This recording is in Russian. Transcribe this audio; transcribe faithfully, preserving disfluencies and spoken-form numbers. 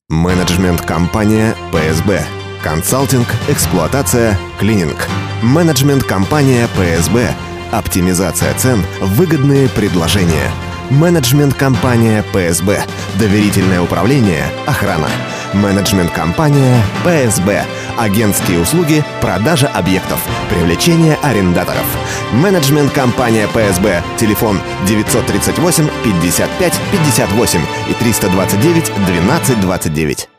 Менеджмент-компания ПСБ. Консалтинг, эксплуатация, клининг. Менеджмент-компания ПСБ. Оптимизация цен, выгодные предложения. Менеджмент-компания ПСБ. Доверительное управление, охрана. Менеджмент-компания ПСБ. Агентские услуги, продажа объектов, привлечение арендаторов. Менеджмент-компания ПСБ. Телефон девятьсот тридцать восемь пятьдесят пять пятьдесят восемь и триста двадцать девять двенадцать двадцать девять.